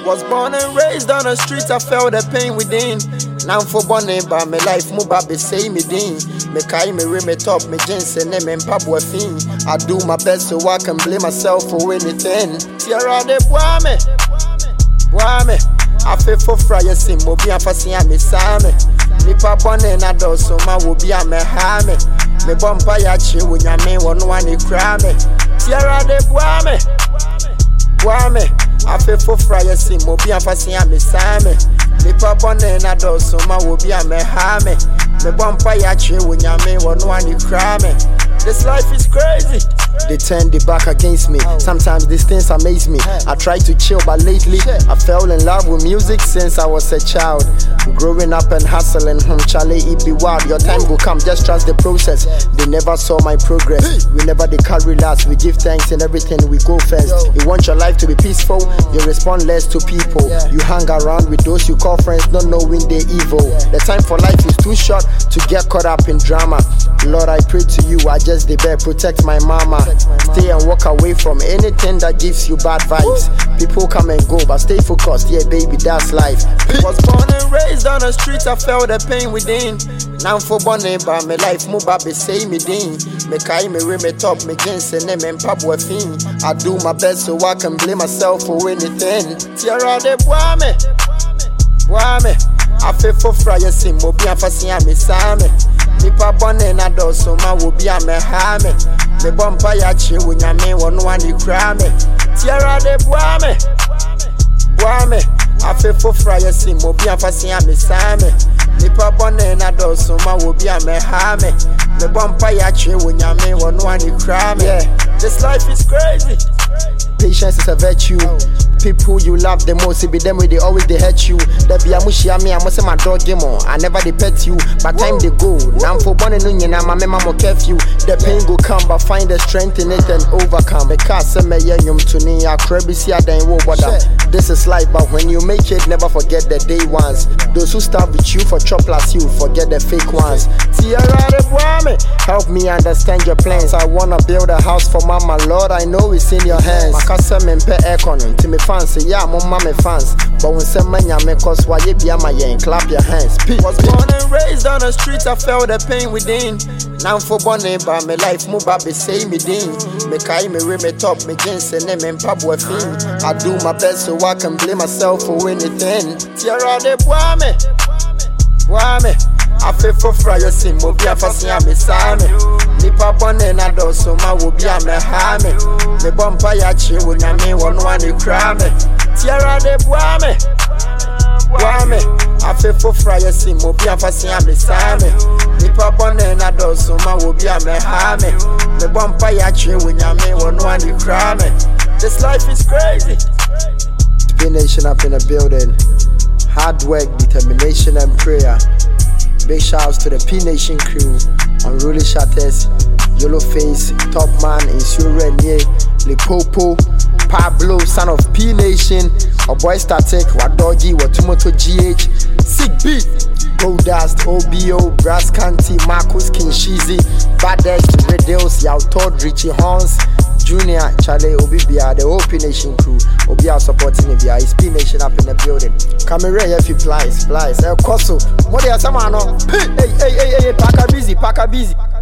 Was born and raised on the streets, I felt the pain within. Now for born by my life, move up, say me din. Me kai me re me top, me jeans and me pabwa fin. I do my best so I can blame myself for anything. Tiara de boame, boame. I feel for fryer sim, mo be a fasia me same. Nipa born and I do so ma will be a me hame. Me bomba ya chi when ya me one cry me. Tiara de boame, boame. I feel for fryer sim, mo be a fasia me same. Nipa born and I do so ma will be a me hame. Me bomba ya chi when ya me one cry me. This life is crazy. They turn their back against me. Sometimes these things amaze me. I try to chill, but lately I fell in love with music since I was a child. Growing up and hustling, Charlie, it be wild. Your time will come, just trust the process. They never saw my progress. We never they carry last. We give thanks in everything, we go first. You want your life to be peaceful, you respond less to people. You hang around with those you call friends, not knowing they're evil. The time for life is too short to get caught up in drama. Lord, I pray to you, I just dare protect my mama. Stay and walk away from anything that gives you bad vibes. People come and go, but stay focused, yeah baby, that's life. Was born and raised on the streets, I felt the pain within. Now for born by my life, move up, say me din. Me kai me re me top, me jeans and me pabwa fin. I do my best so I can blame myself for anything. Tiara de boame, boame. I feel for fryer sim, mo be a fasia me same. Nipa born and I do so ma will be a me hame. Me bomba ya chi when ya me one cry me. Tiara de boame, boame. I feel for fryer sim, mo be a fasia me same. Nipa born and I do so ma will be a me hame. Me bomba ya chi when ya me one cry me. Yeah, this life is crazy. Patience is a virtue. People you love the most, it be them where they always they hurt you. They be a mushi me, I must say my dog game on. I never they pet you, but time they go. Now for born and union, I'm a memo curfew. The pain go come, but find the strength in it and overcome. The car send me yum to me, I crabby see I then wo bother. This is life, but when you make it, never forget the day ones. Those who start with you for chop plus you, forget the fake ones. Tiara de boame, help me understand your plans. I wanna build a house for mama, Lord, I know it's in your hands. Makasa me mpe aircon, to me fans, yeah, mama me fans. But when some man ya me cause why you be a my and clap your hands. Was born and raised on the streets, I felt the pain within. Now for born by my life, move up, say me din. Me kai me re me top, me jeans and me pabwa fin. I do my best so I can blame myself for anything. Tiara de boame, boame. I feel for fryer sim, mo be a fasia me same. Nipa born and I do so ma will be a me hame. Me bomba ya chi when ya me one cry me. Tiara de boame, boame. I feel for fryer sim, mo be a fasia me same. Nipa born and I do so ma will be a me hame. Me bomba ya chi when ya me one cry me. This life is crazy. P Nation up in a building. Hard work, determination and prayer. Big shouts to the P Nation crew, Unruly Shatters, Yellow Face, Top Man, Insure Nye, Lipopo, Pablo, son of P Nation, a boy Static, Wadogi, Watumoto GH, Sick Beat, Goldust, OBO, Brass Canty, Marcus Kinshizi, Baddest, Redels, Yautod, Richie Horns, Junior, Charlie, Obibia, the whole P Nation crew, Obia supporting Obia, it's P Nation up in the building. Camera, if you plies, El Coso, what are some? Hey, Paka busy.